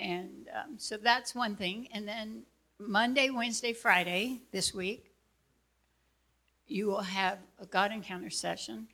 And so that's one thing. And then Monday, Wednesday, Friday this week, you will have a God encounter session.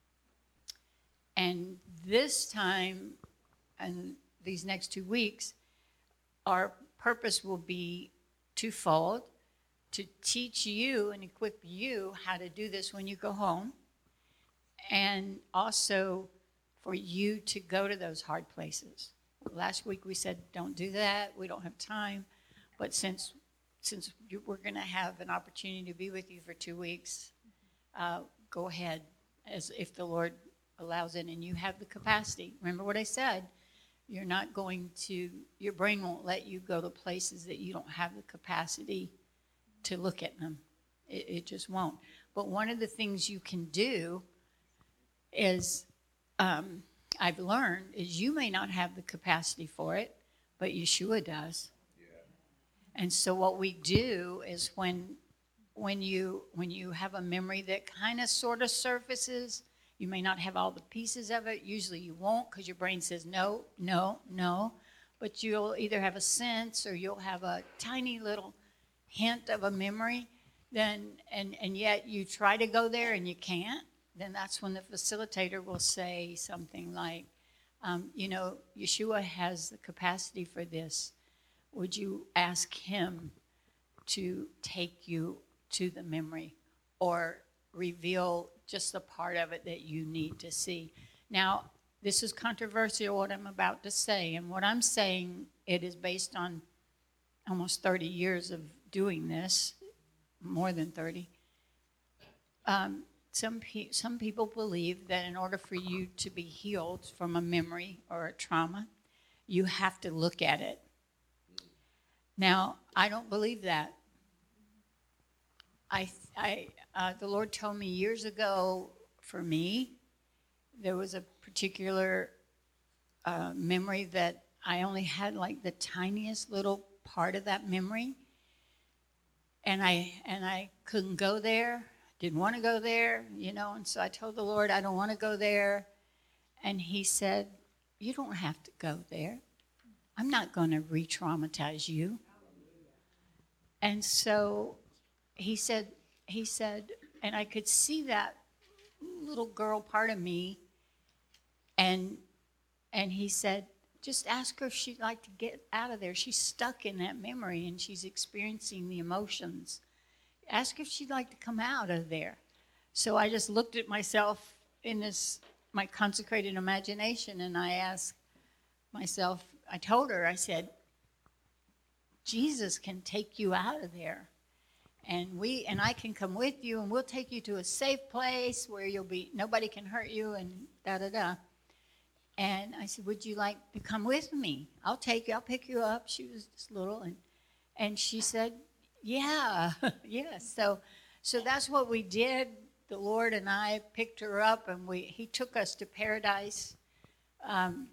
And this time, and these next 2 weeks, our purpose will be twofold: to teach you and equip you how to do this when you go home, and also for you to go to those hard places. Last week we said, don't do that, we don't have time. But since we're going to have an opportunity to be with you for 2 weeks, go ahead, as if the Lord allows it and you have the capacity. Remember what I said, your brain won't let you go to places that you don't have the capacity to look at them. It just won't. But one of the things you can do is, I've learned, is you may not have the capacity for it, but Yeshua does. Yeah. And so what we do is when you have a memory that kind of sort of surfaces, you may not have all the pieces of it. Usually you won't, because your brain says no, no, no. But you'll either have a sense or you'll have a tiny little hint of a memory, then and yet you try to go there and you can't. Then that's when the facilitator will say something like, Yeshua has the capacity for this. Would you ask him to take you to the memory, or reveal just the part of it that you need to see? Now, this is controversial, what I'm about to say, and what I'm saying, it is based on almost 30 years of doing this, more than 30. Some people believe that in order for you to be healed from a memory or a trauma, you have to look at it. Now, I don't believe that. The Lord told me years ago, for me, there was a particular memory that I only had like the tiniest little part of that memory, and I couldn't go there. Didn't want to go there, and so I told the Lord, I don't want to go there. And he said, you don't have to go there. I'm not going to re-traumatize you. And so he said, and I could see that little girl part of me, and he said, just ask her if she'd like to get out of there. She's stuck in that memory, and she's experiencing the emotions. Ask if she'd like to come out of there. So I just looked at myself in my consecrated imagination, and I asked myself, I told her, I said, Jesus can take you out of there. And I can come with you, and we'll take you to a safe place where nobody can hurt you, and da-da-da. And I said, would you like to come with me? I'll take you, I'll pick you up. She was just little, and she said, yeah, yes. So that's what we did. The Lord and I picked her up, and he took us to Paradise, and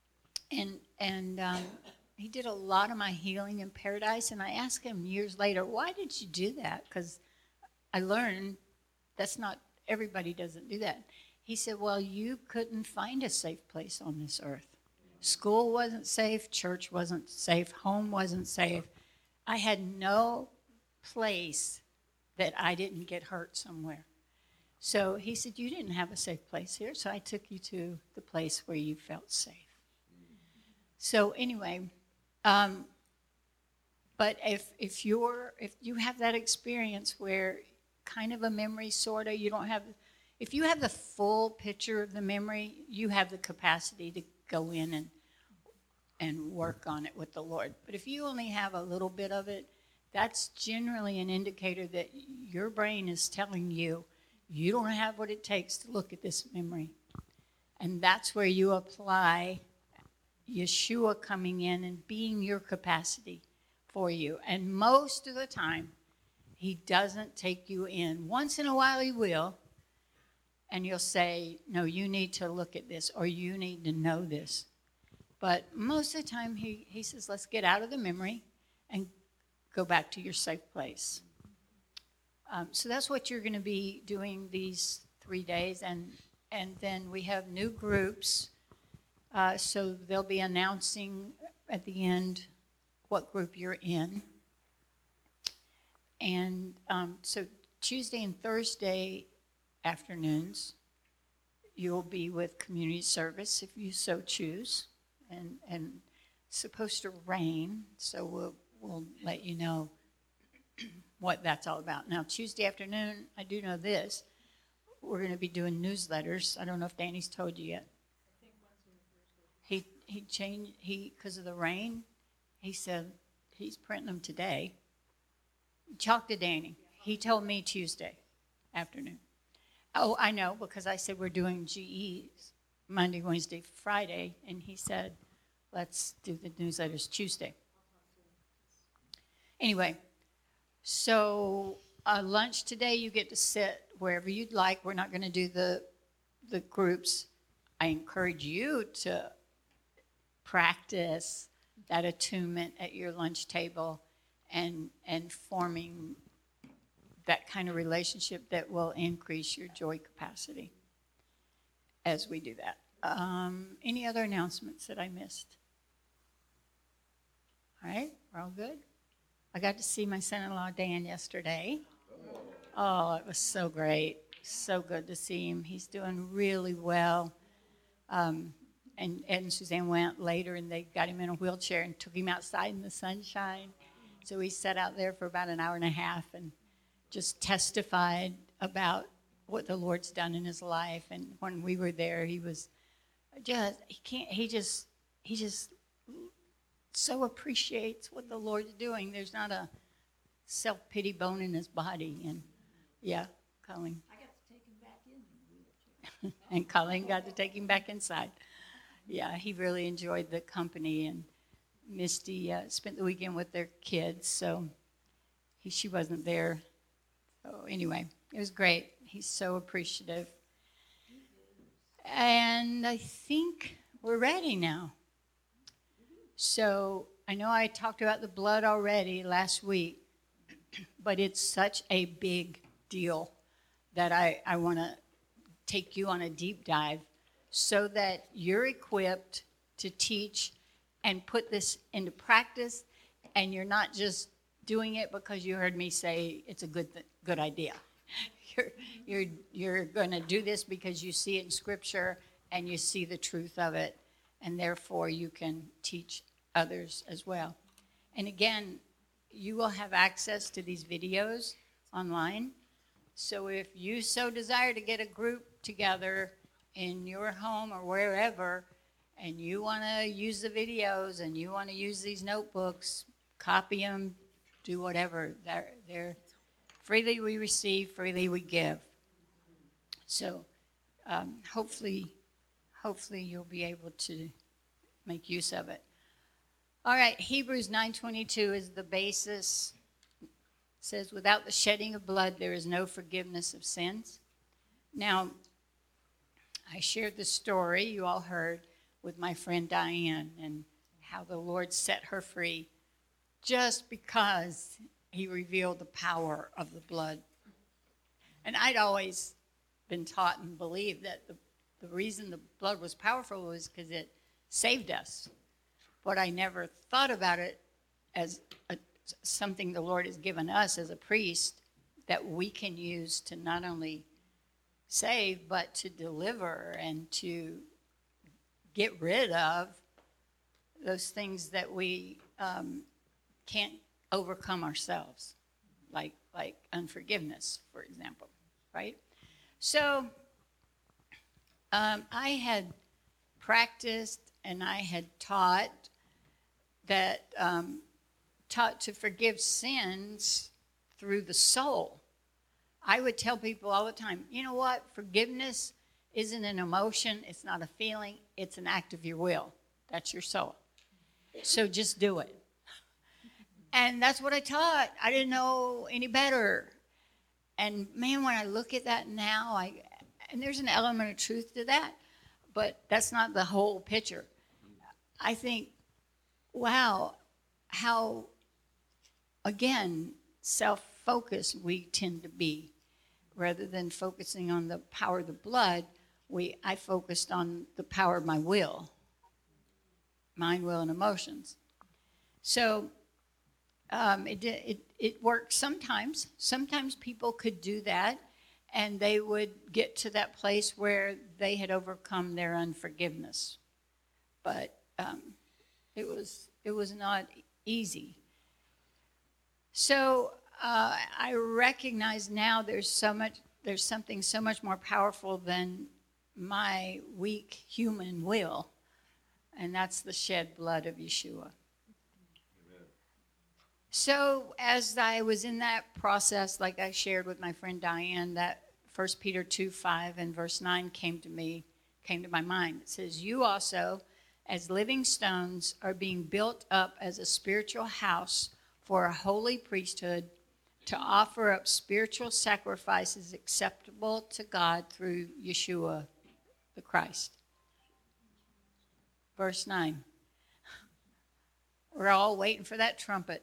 he did a lot of my healing in Paradise. And I asked him years later, why did you do that? Because I learned everybody doesn't do that. He said, well, you couldn't find a safe place on this earth. School wasn't safe, church wasn't safe, home wasn't safe. I had no place that I didn't get hurt somewhere. So he said, you didn't have a safe place here, so I took you to the place where you felt safe. So anyway, but if you have that experience where kind of a memory, sort of, if you have the full picture of the memory, you have the capacity to go in and work on it with the Lord. But if you only have a little bit of it, that's generally an indicator that your brain is telling you, you don't have what it takes to look at this memory. And that's where you apply Yeshua coming in and being your capacity for you. And most of the time, he doesn't take you in. Once in a while, he will. And you'll say, no, you need to look at this, or you need to know this. But most of the time, he says, let's get out of the memory and go back to your safe place. So that's what you're going to be doing these 3 days. And then we have new groups. So they'll be announcing at the end what group you're in. And so Tuesday and Thursday afternoons, you'll be with community service if you so choose. And it's supposed to rain, so we'll let you know what that's all about. Now, Tuesday afternoon, I do know this. We're going to be doing newsletters. I don't know if Danny's told you yet. He changed, because of the rain, he said he's printing them today. Talk to Danny. He told me Tuesday afternoon. Oh, I know, because I said we're doing GEs Monday, Wednesday, Friday, and he said, let's do the newsletters Tuesday. Anyway, so lunch today, you get to sit wherever you'd like. We're not going to do the groups. I encourage you to practice that attunement at your lunch table and forming that kind of relationship that will increase your joy capacity as we do that. Any other announcements that I missed? All right, we're all good? I got to see my son-in-law, Dan, yesterday. Oh, it was so great. So good to see him. He's doing really well. And Ed and Suzanne went later, and they got him in a wheelchair and took him outside in the sunshine. So we sat out there for about an hour and a half and just testified about what the Lord's done in his life. And when we were there, he was he just so appreciates what the Lord's doing. There's not a self-pity bone in his body. And yeah, Colleen. I got to take him back in the wheelchair. And Colleen got to take him back inside. Yeah, he really enjoyed the company. And Misty spent the weekend with their kids, so she wasn't there. So anyway, it was great. He's so appreciative. And I think we're ready now. So I know I talked about the blood already last week, but it's such a big deal that I want to take you on a deep dive so that you're equipped to teach and put this into practice, and you're not just doing it because you heard me say it's a good idea. You're going to do this because you see it in Scripture and you see the truth of it, and therefore you can teach others as well. And again, you will have access to these videos online. So if you so desire to get a group together in your home or wherever, and you want to use the videos and you want to use these notebooks, copy them, do whatever. They're freely we receive, freely we give. So hopefully you'll be able to make use of it. All right, Hebrews 9:22 is the basis. It says, without the shedding of blood, there is no forgiveness of sins. Now, I shared the story you all heard with my friend Diane and how the Lord set her free just because he revealed the power of the blood. And I'd always been taught and believed that the reason the blood was powerful was because it saved us. But I never thought about it as something the Lord has given us as a priest that we can use to not only save, but to deliver and to get rid of those things that we can't overcome ourselves, like unforgiveness, for example, right? So I had practiced and I had taught to forgive sins through the soul. I would tell people all the time, you know what? Forgiveness isn't an emotion. It's not a feeling. It's an act of your will. That's your soul. So just do it. And that's what I taught. I didn't know any better. And man, when I look at that now, and there's an element of truth to that, but that's not the whole picture. I think, wow, how, again, self-focused we tend to be. Rather than focusing on the power of the blood, I focused on the power of my will. mind, will, and emotions. So it works sometimes. Sometimes people could do that, and they would get to that place where they had overcome their unforgiveness. But it was not easy. So I recognize now there's something so much more powerful than my weak human will, and that's the shed blood of Yeshua. So as I was in that process, like I shared with my friend Diane, that 1 Peter 2:5 and verse 9 came to my mind. It says, "You also, as living stones, are being built up as a spiritual house for a holy priesthood, to offer up spiritual sacrifices acceptable to God through Yeshua the Christ." Verse 9. We're all waiting for that trumpet.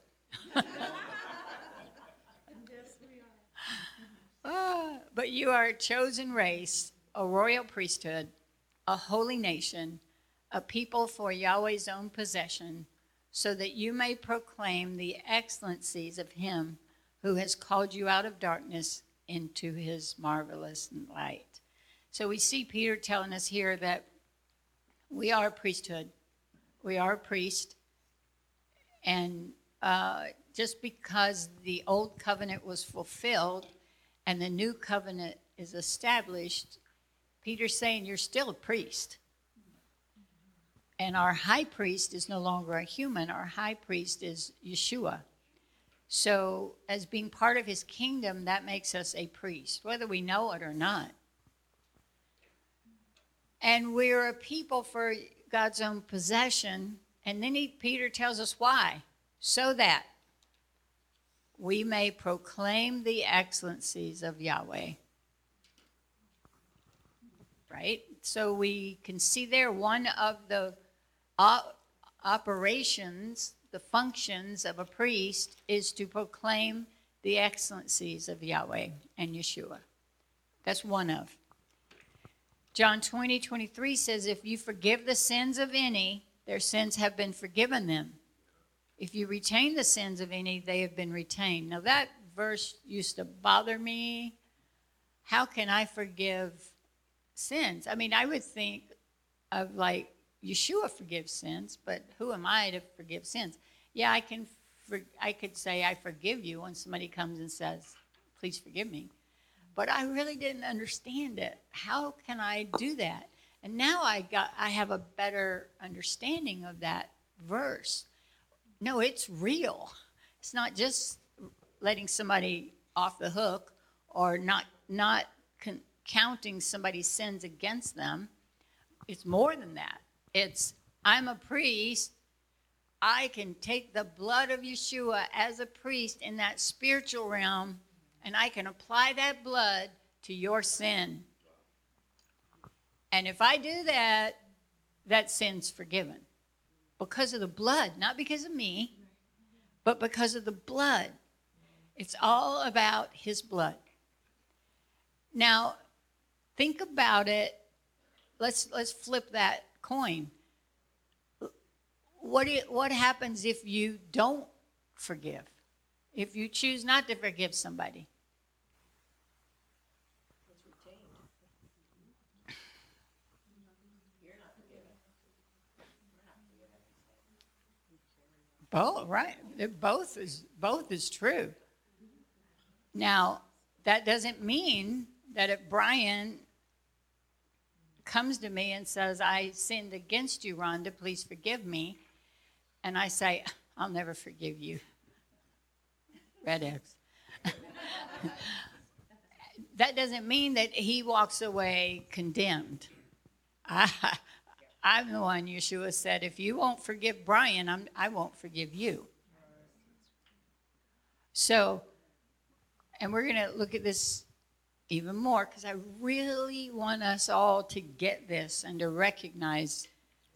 But you are a chosen race, a royal priesthood, a holy nation, a people for Yahweh's own possession, so that you may proclaim the excellencies of him who has called you out of darkness into his marvelous light. So we see Peter telling us here that we are a priesthood. We are a priest. And just because the old covenant was fulfilled and the new covenant is established, Peter's saying you're still a priest. And our high priest is no longer a human. Our high priest is Yeshua. So as being part of his kingdom, that makes us a priest, whether we know it or not. And we're a people for God's own possession. And then Peter tells us why. So that we may proclaim the excellencies of Yahweh. Right? So we can see there one of the operations, the functions of a priest is to proclaim the excellencies of Yahweh and Yeshua. That's one of. John 20:23 says, "If you forgive the sins of any, their sins have been forgiven them. If you retain the sins of any, they have been retained." Now that verse used to bother me. How can I forgive sins? I mean, I would think of like Yeshua forgives sins, but who am I to forgive sins? Yeah, I could say I forgive you when somebody comes and says, "Please forgive me." But I really didn't understand it. How can I do that? And now I have a better understanding of that verse. No, it's real. It's not just letting somebody off the hook or not counting somebody's sins against them. It's more than that. It's, I'm a priest. I can take the blood of Yeshua as a priest in that spiritual realm, and I can apply that blood to your sin. And if I do that, that sin's forgiven. Because of the blood, not because of me, but because of the blood. It's all about his blood. Now, think about it. Let's flip that coin. What happens if you don't forgive? If you choose not to forgive somebody? Both, right? Both is true. Now, that doesn't mean that if Brian comes to me and says, "I sinned against you, Rhonda, please forgive me," and I say, "I'll never forgive you." Red X. That doesn't mean that he walks away condemned. I'm the one, Yeshua said, if you won't forgive Brian, I won't forgive you. So, and we're going to look at this even more because I really want us all to get this and to recognize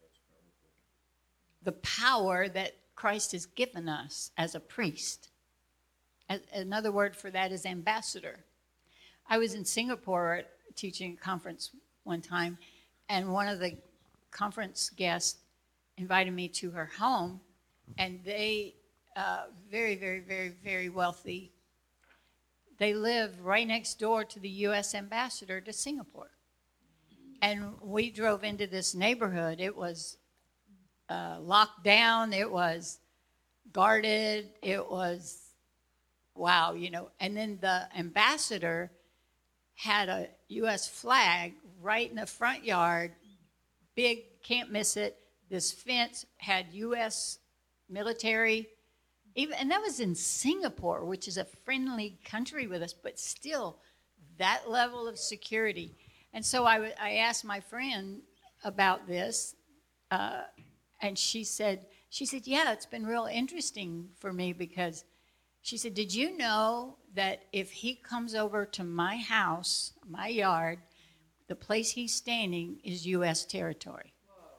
the power that Christ has given us as a priest. Another word for that is ambassador. I was in Singapore teaching a conference one time, and one of the conference guests invited me to her home, and they, very, very, very, very wealthy. They live right next door to the U.S. ambassador to Singapore. And we drove into this neighborhood. It was locked down. It was guarded. It was, wow, you know. And then the ambassador had a U.S. flag right in the front yard, big, can't miss it. This fence had U.S. military, even, and that was in Singapore, which is a friendly country with us, but still that level of security. And so I asked my friend about this, and she said, yeah, it's been real interesting for me because she said, did you know that if he comes over to my house, my yard, the place he's standing is U.S. territory?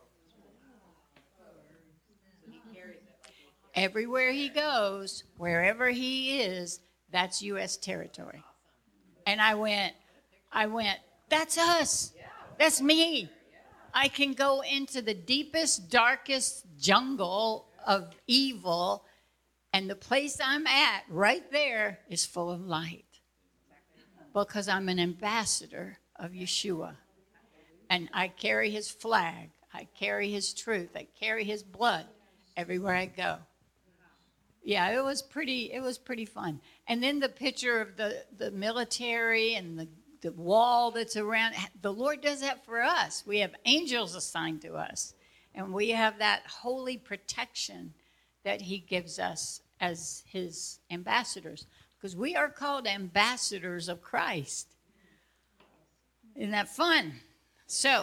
Everywhere he goes, wherever he is, that's U.S. territory. And I went, that's us. That's me. I can go into the deepest, darkest jungle of evil, and the place I'm at right there is full of light. Because I'm an ambassador of Yeshua. And I carry his flag. I carry his truth. I carry his blood everywhere I go. Yeah, it was pretty fun. And then the picture of the military and the wall that's around. The Lord does that for us. We have angels assigned to us. And we have that holy protection that he gives us as his ambassadors. Because we are called ambassadors of Christ. Isn't that fun? So,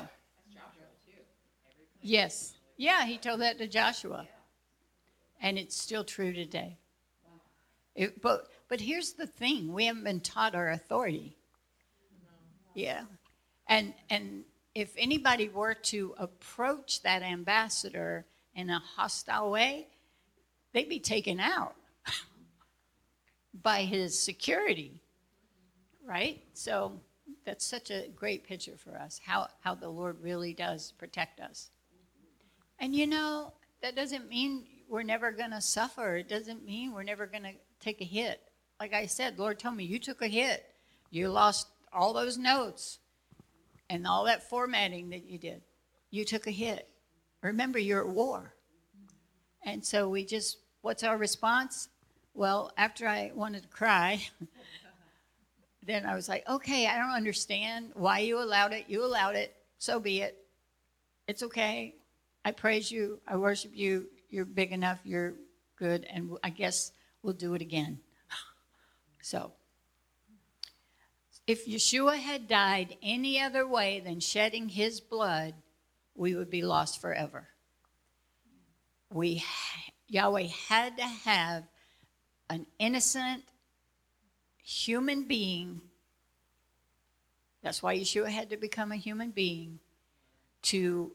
yes. Yeah, he told that to Joshua. And it's still true today. But here's the thing. We haven't been taught our authority. Yeah. And if anybody were to approach that ambassador in a hostile way, they'd be taken out by his security, right? So that's such a great picture for us, how the Lord really does protect us. And you know, that doesn't mean we're never going to suffer. It doesn't mean we're never going to take a hit. Like I said, Lord told me, you took a hit. You lost all those notes and all that formatting that you did. You took a hit. Remember, you're at war. And so what's our response? Well, after I wanted to cry, then I was like, okay, I don't understand why you allowed it. You allowed it. So be it. It's okay. I praise you. I worship you. You're big enough. You're good. And I guess we'll do it again. So, if Yeshua had died any other way than shedding his blood, we would be lost forever. Yahweh had to have an innocent human being. That's why Yeshua had to become a human being to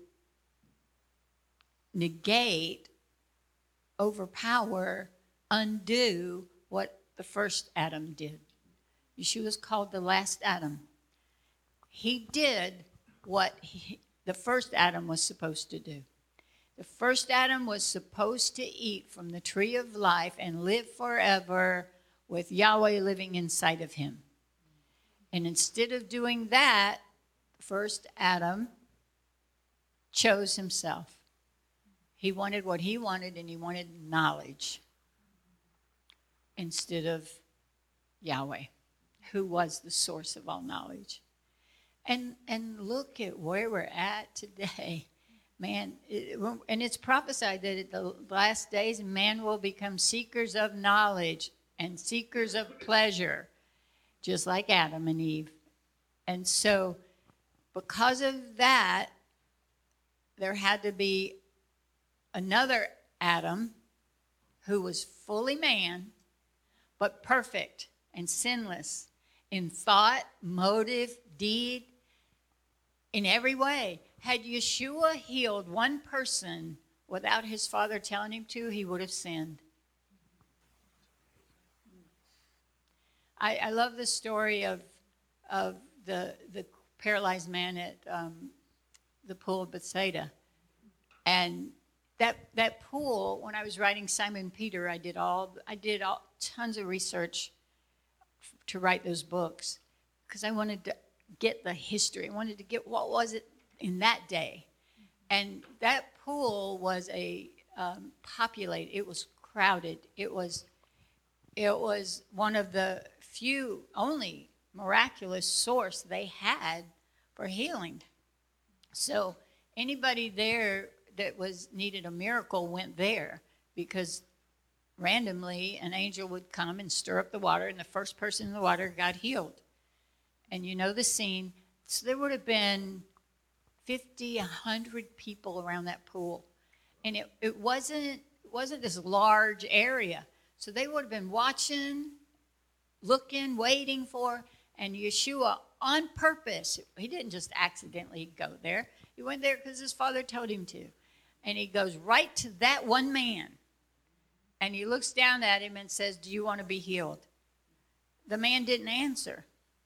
negate, overpower, undo what the first Adam did. Yeshua is called the last Adam. He did what the first Adam was supposed to do. The first Adam was supposed to eat from the tree of life and live forever with Yahweh living inside of him. And instead of doing that, first Adam chose himself. He wanted what he wanted, and he wanted knowledge instead of Yahweh, who was the source of all knowledge. And look at where we're at today. Man, and it's prophesied that at the last days, man will become seekers of knowledge and seekers of pleasure, just like Adam and Eve. And so, because of that, there had to be another Adam who was fully man, but perfect and sinless in thought, motive, deed, in every way. Had Yeshua healed one person without his Father telling him to, he would have sinned. I love the story of the paralyzed man at the pool of Bethsaida. And that pool, when I was writing Simon Peter, I did tons of research to write those books because I wanted to get the history. I wanted to get what was it in that day. And that pool was populated. It was crowded. It was one of the few, only miraculous source they had for healing. So anybody there that needed a miracle went there because randomly an angel would come and stir up the water, and the first person in the water got healed. And you know the scene. So there would have been 50, 100 people around that pool. And it wasn't this large area. So they would have been watching, looking, waiting for, and Yeshua on purpose, he didn't just accidentally go there. He went there because his father told him to. And he goes right to that one man. And he looks down at him and says, "Do you want to be healed?" The man didn't answer.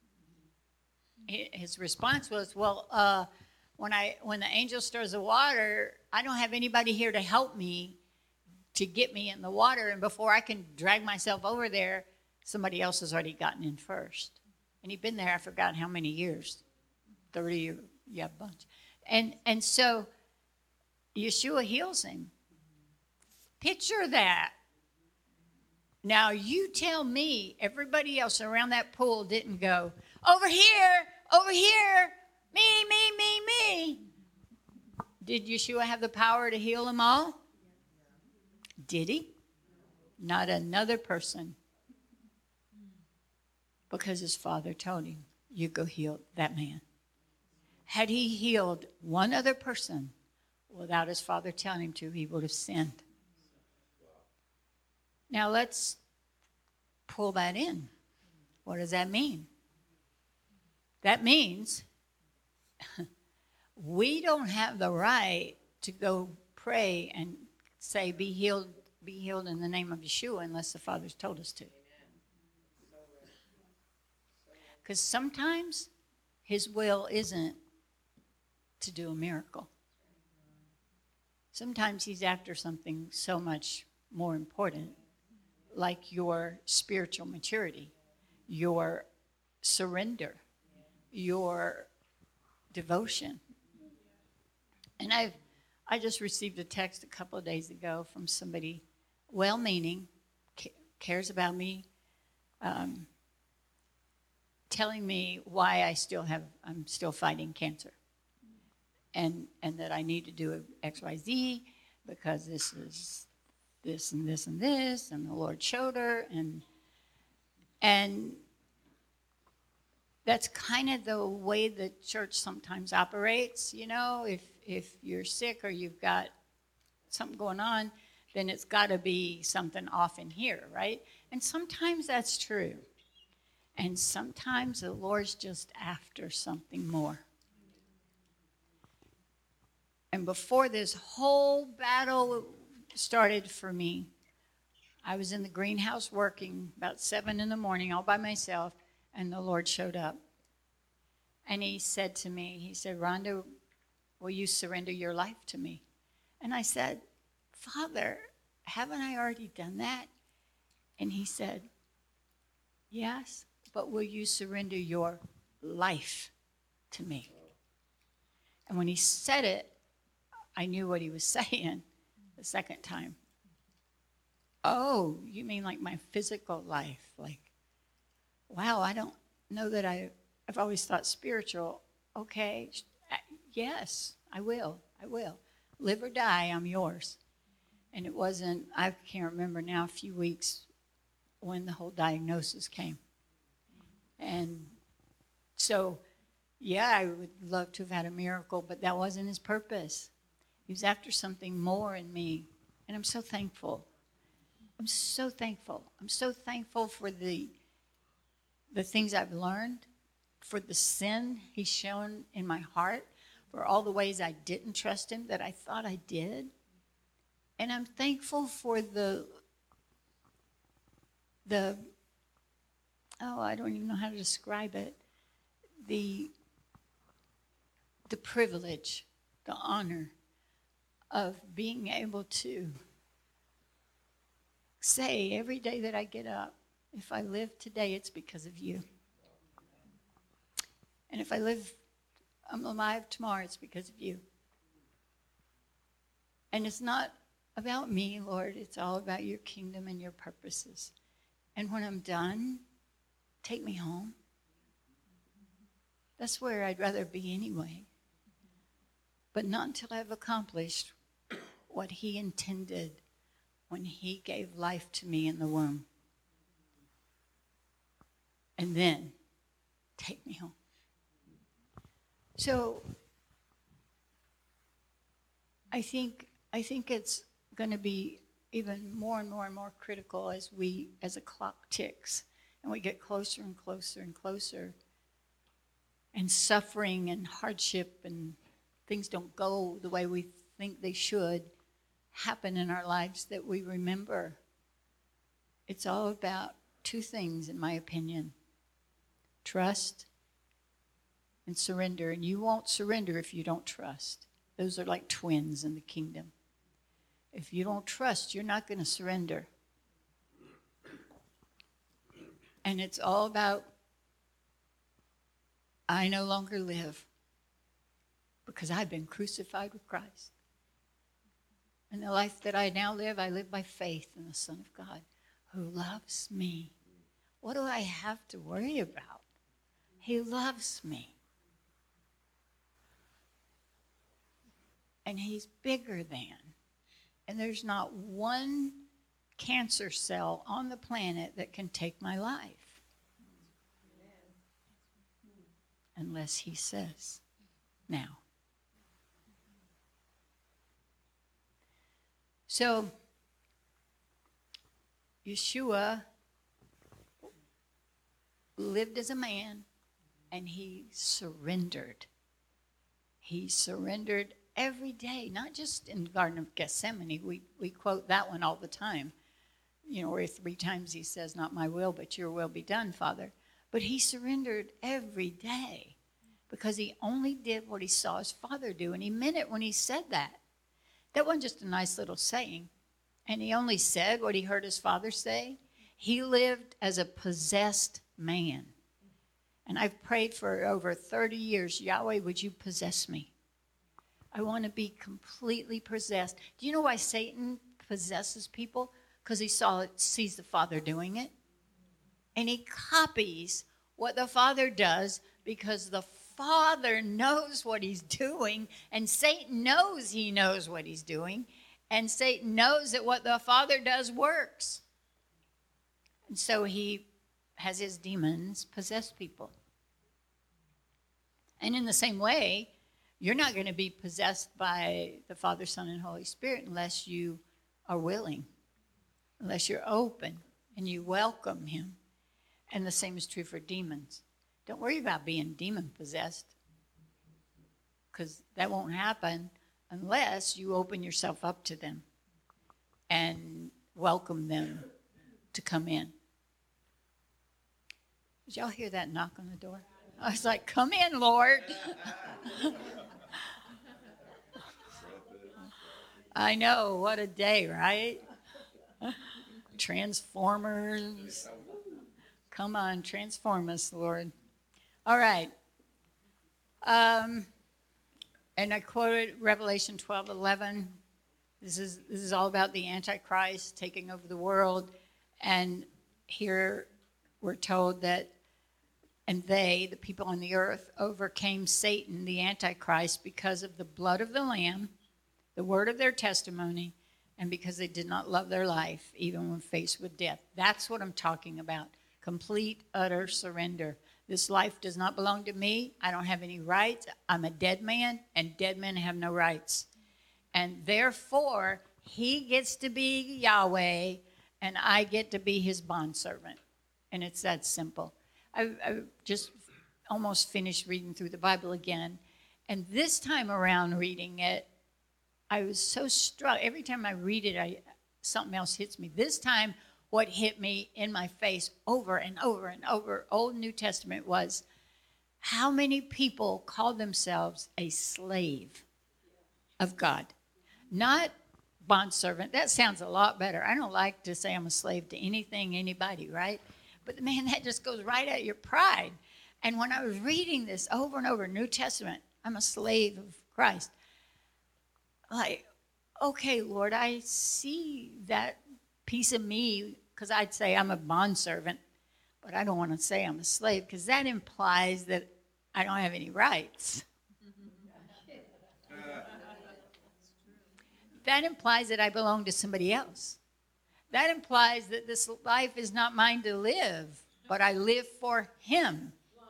His response was, "Well, when the angel stirs the water, I don't have anybody here to help me to get me in the water. And before I can drag myself over there, somebody else has already gotten in first." And he'd been there, I forgot how many years, 30 or, yeah, a bunch. And so Yeshua heals him. Picture that. Now you tell me everybody else around that pool didn't go, over here, me. Did Yeshua have the power to heal them all? Did he? Not another person. Because his father told him, "You go heal that man." Had he healed one other person without his father telling him to, he would have sinned. Now let's pull that in. What does that mean? That means we don't have the right to go pray and say, be healed in the name of Yeshua, unless the Father's told us to. Because sometimes his will isn't to do a miracle. Sometimes he's after something so much more important, like your spiritual maturity, your surrender, your devotion. And I just received a text a couple of days ago from somebody well-meaning, cares about me, telling me why I'm still fighting cancer, and that I need to do XYZ because this is this and this and this, and the Lord showed her, and that's kind of the way the church sometimes operates. You know, if you're sick or you've got something going on, then it's got to be something off in here, right? And sometimes that's true. And sometimes the Lord's just after something more. And before this whole battle started for me, I was in the greenhouse working about 7 a.m. all by myself, and the Lord showed up. And he said to me, he said, "Rhonda, will you surrender your life to me?" And I said, "Father, haven't I already done that?" And he said, "Yes, but will you surrender your life to me?" And when he said it, I knew what he was saying the second time. "Oh, you mean like my physical life?" Like, wow, I don't know that I've always thought spiritual. Okay, yes, I will. Live or die, I'm yours. And it wasn't, I can't remember now, a few weeks when the whole diagnosis came. And so, yeah, I would love to have had a miracle, but that wasn't his purpose. He was after something more in me. And I'm so thankful. I'm so thankful for the things I've learned, for the sin he's shown in my heart, for all the ways I didn't trust him that I thought I did. And I'm thankful for I don't even know how to describe it, the privilege, the honor of being able to say every day that I get up, if I live today, it's because of you. And if I'm alive tomorrow, it's because of you. And it's not about me, Lord. It's all about your kingdom and your purposes. And when I'm done, take me home. That's where I'd rather be anyway. But not until I've accomplished what he intended when he gave life to me in the womb. And then take me home. So I think it's going to be even more and more and more critical as a clock ticks and we get closer and closer and closer, and suffering and hardship and things don't go the way we think they should happen in our lives, that we remember it's all about two things, in my opinion: trust and surrender. And you won't surrender if you don't trust. Those are like twins in the kingdom. If you don't trust, you're not going to surrender. And it's all about, I no longer live because I've been crucified with Christ. And the life that I now live, I live by faith in the Son of God who loves me. What do I have to worry about? He loves me. And he's bigger than. And there's not one cancer cell on the planet that can take my life. Unless he says, now. So, Yeshua lived as a man, and he surrendered. He surrendered every day, not just in the Garden of Gethsemane. We quote that one all the time. You know, where 3 times he says, not my will, but your will be done, Father. But he surrendered every day because he only did what he saw his Father do, and he meant it when he said that. That wasn't just a nice little saying. And he only said what he heard his Father say. He lived as a possessed man. And I've prayed for over 30 years, Yahweh, would you possess me? I want to be completely possessed. Do you know why Satan possesses people? Because he sees the Father doing it. And he copies what the Father does because the Father knows what he's doing, and Satan knows he knows what he's doing, and Satan knows that what the Father does works. And so he has his demons possess people. And in the same way, you're not going to be possessed by the Father, Son, and Holy Spirit unless you are willing, unless you're open and you welcome him. And the same is true for demons. Don't worry about being demon-possessed, because that won't happen unless you open yourself up to them and welcome them to come in. Did y'all hear that knock on the door? I was like, come in, Lord. I know, what a day, right? Transformers. Come on, transform us, Lord. All right. And I quoted Revelation 12:11. This is all about the Antichrist taking over the world. And here we're told that, and they, the people on the earth, overcame Satan, the Antichrist, because of the blood of the Lamb, the word of their testimony, and because they did not love their life, even when faced with death. That's what I'm talking about. Complete, utter surrender. This life does not belong to me. I don't have any rights. I'm a dead man, and dead men have no rights. And therefore, he gets to be Yahweh, and I get to be his bondservant. And it's that simple. I just almost finished reading through the Bible again. And this time around reading it, I was so struck. Every time I read it, something else hits me. This time, what hit me in my face over and over and over, Old and New Testament, was how many people call themselves a slave of God. Not bondservant. That sounds a lot better. I don't like to say I'm a slave to anything, anybody, right? But man, that just goes right at your pride. And when I was reading this over and over, New Testament, I'm a slave of Christ. Like, okay, Lord, I see that piece of me, because I'd say I'm a bondservant, but I don't want to say I'm a slave, because that implies that I don't have any rights. That implies that I belong to somebody else. That implies that this life is not mine to live, but I live for Him.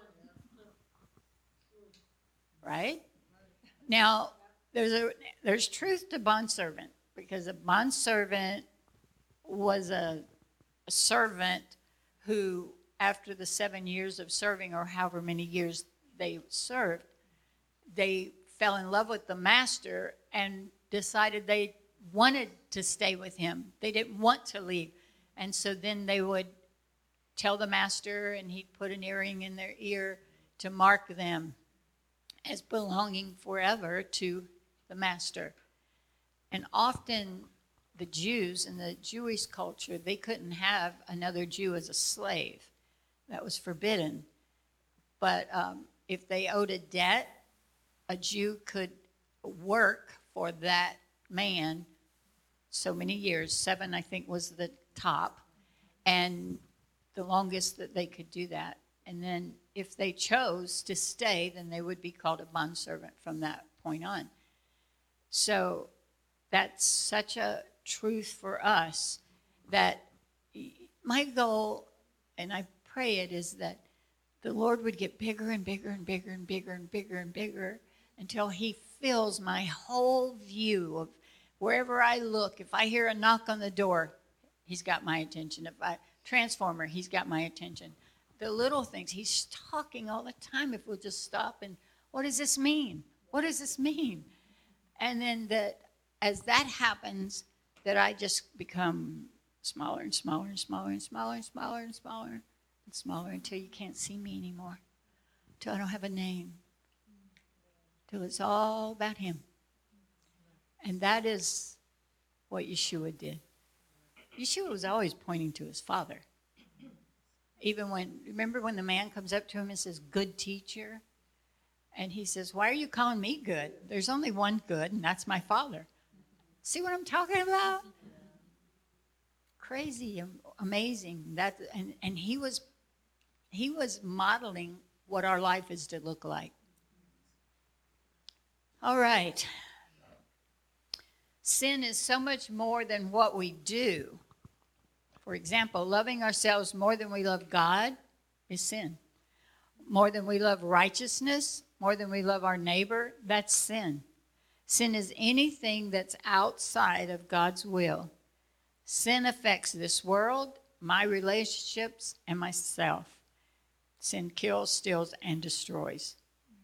Right? Now, there's truth to bondservant, because a bondservant was a servant who, after the 7 years of serving, or however many years they served, they fell in love with the master and decided they wanted to stay with him. They didn't want to leave. And so then they would tell the master, and he'd put an earring in their ear to mark them as belonging forever to the master. And often the Jews in the Jewish culture, they couldn't have another Jew as a slave. That was forbidden. But if they owed a debt, a Jew could work for that man so many years. 7, I think, was the top, and the longest that they could do that. And then if they chose to stay, then they would be called a bondservant from that point on. So that's such a truth for us, that my goal, and I pray it, is that the Lord would get bigger and bigger and bigger and bigger and bigger and bigger until He fills my whole view of wherever I look. If I hear a knock on the door, He's got my attention. If I transformer, He's got my attention. The little things, He's talking all the time. If we'll just stop and, what does this mean? What does this mean? And then that as that happens, that I just become smaller and smaller and smaller and smaller and smaller and smaller and smaller until you can't see me anymore, until I don't have a name, till it's all about Him. And that is what Yeshua did. Yeshua was always pointing to His Father. Even remember when the man comes up to Him and says, "Good teacher"? And He says, "Why are you calling me good? There's only one good, and that's my Father." See what I'm talking about? Crazy, amazing. And He was modeling what our life is to look like. All right. Sin is so much more than what we do. For example, loving ourselves more than we love God is sin. More than we love righteousness, more than we love our neighbor, that's sin. Sin is anything that's outside of God's will. Sin affects this world, my relationships, and myself. Sin kills, steals, and destroys.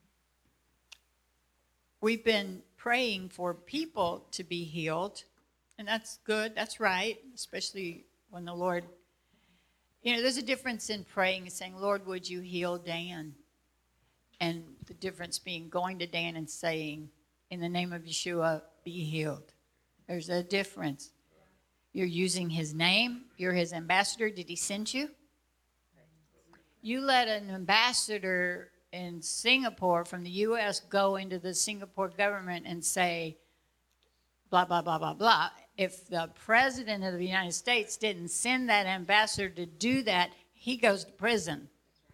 We've been praying for people to be healed, and that's good, that's right, especially when the Lord, there's a difference in praying and saying, "Lord, would you heal Dan?" And the difference being going to Dan and saying, "In the name of Yeshua, be healed." There's a difference. You're using His name. You're His ambassador. Did He send you? You let an ambassador in Singapore from the U.S. go into the Singapore government and say, blah, blah, blah, blah, blah. If the president of the United States didn't send that ambassador to do that, he goes to prison.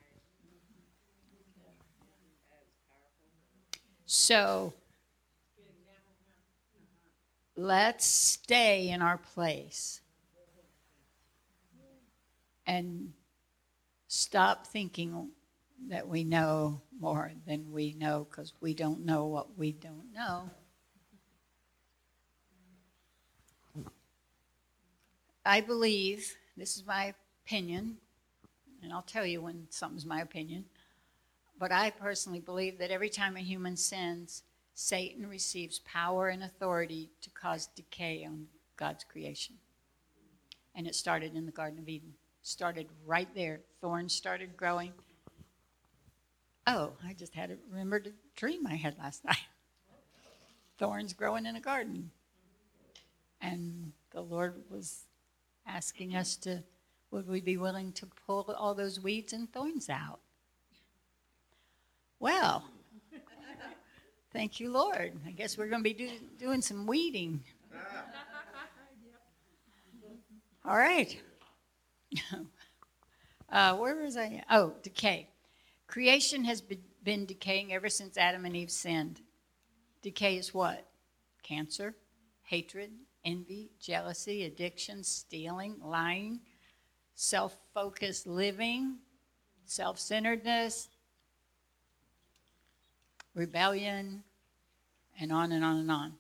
So let's stay in our place and stop thinking that we know more than we know, because we don't know what we don't know. I believe, this is my opinion, and I'll tell you when something's my opinion, but I personally believe that every time a human sins, Satan receives power and authority to cause decay on God's creation. And it started in the Garden of Eden. Started right there. Thorns started growing. Oh, I just had to remember the dream I had last night. Thorns growing in a garden. And the Lord was asking us to, would we be willing to pull all those weeds and thorns out? Well, thank you, Lord. I guess we're going to be doing some weeding. All right. Where was I? Oh, decay. Creation has been decaying ever since Adam and Eve sinned. Decay is what? Cancer, hatred, envy, jealousy, addiction, stealing, lying, self-focused living, self-centeredness, rebellion, and on and on and on.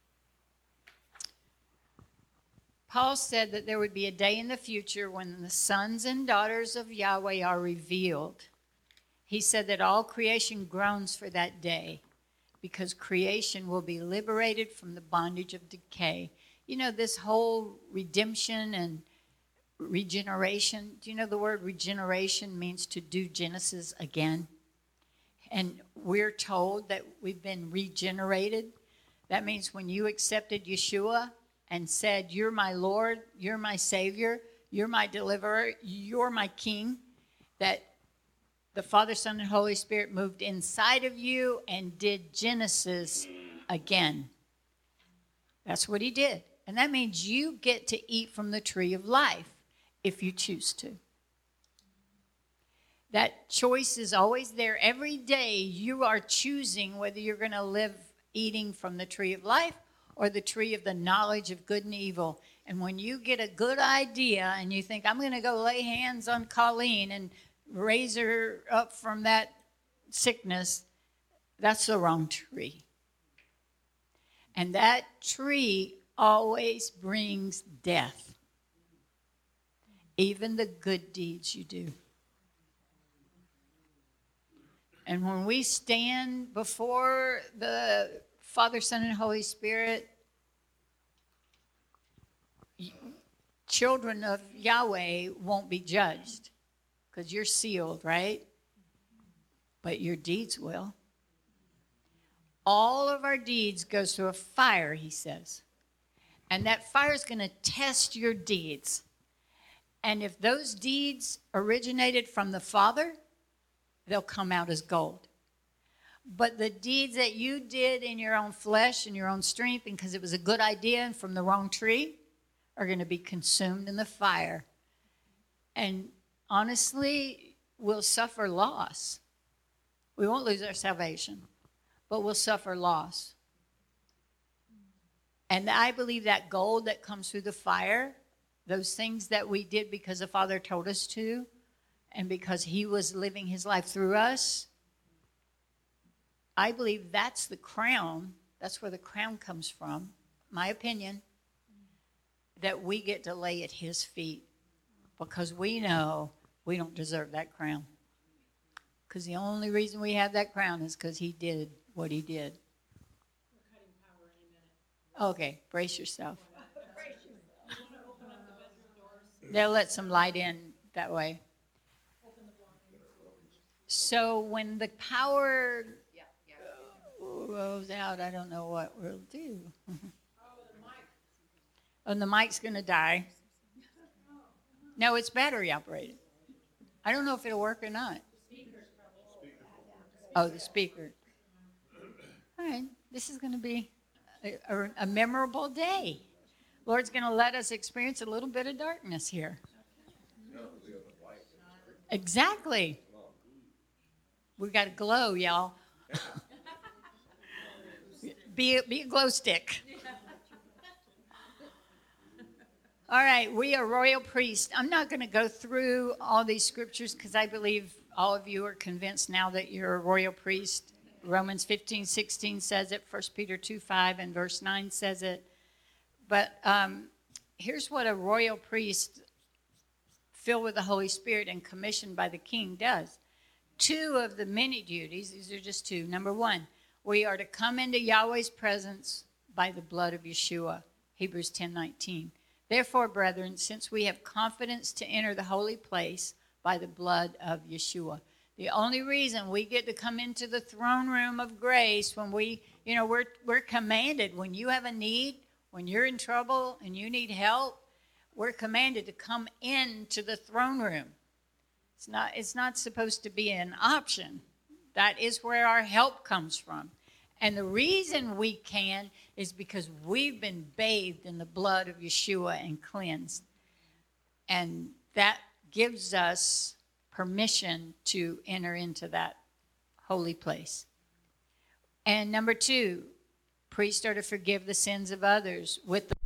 Paul said that there would be a day in the future when the sons and daughters of Yahweh are revealed. He said that all creation groans for that day because creation will be liberated from the bondage of decay. You know, this whole redemption and regeneration, do you know the word regeneration means to do Genesis again? And we're told that we've been regenerated. That means when you accepted Yeshua and said, "You're my Lord, you're my Savior, you're my deliverer, you're my King," that the Father, Son, and Holy Spirit moved inside of you and did Genesis again. That's what he did. And that means you get to eat from the tree of life if you choose to. That choice is always there. Every day you are choosing whether you're going to live eating from the tree of life or the tree of the knowledge of good and evil. And when you get a good idea and you think, I'm going to go lay hands on Colleen and raise her up from that sickness, that's the wrong tree. And that tree always brings death, even the good deeds you do. And when we stand before the Father, Son, and Holy Spirit, children of Yahweh won't be judged because you're sealed, right? But your deeds will. All of our deeds goes through a fire, he says. And that fire is going to test your deeds. And if those deeds originated from the Father, they'll come out as gold. But the deeds that you did in your own flesh and your own strength, and because it was a good idea and from the wrong tree, are going to be consumed in the fire. And honestly, we'll suffer loss. We won't lose our salvation, but we'll suffer loss. And I believe that gold that comes through the fire, those things that we did because the Father told us to, and because he was living his life through us, I believe that's the crown. That's where the crown comes from, my opinion, that we get to lay at his feet because we know we don't deserve that crown. Because the only reason we have that crown is because he did what he did. We're cutting power in a minute. Okay, brace yourself. They'll let some light in that way. So when the power goes out, I don't know what we'll do. And the mic's going to die. No, it's battery operated. I don't know if it'll work or not. Oh, the speaker. All right, this is going to be a memorable day. Lord's going to let us experience a little bit of darkness here. Exactly. We got to glow, y'all. Be a glow stick. All right, we are royal priests. I'm not going to go through all these scriptures because I believe all of you are convinced now that you're a royal priest. Romans 15:16 says it. 1 Peter 2:5 and verse 9 says it. But here's what a royal priest filled with the Holy Spirit and commissioned by the king does. Two of the many duties, these are just two. Number one, we are to come into Yahweh's presence by the blood of Yeshua. Hebrews 10:19. Therefore, brethren, since we have confidence to enter the holy place by the blood of Yeshua. The only reason we get to come into the throne room of grace when we're commanded, when you have a need, When you're in trouble and you need help, we're commanded to come into the throne room. It's not supposed to be an option. That is where our help comes from. And the reason we can is because we've been bathed in the blood of Yeshua and cleansed. And that gives us permission to enter into that holy place. And number 2, priests are to forgive the sins of others with the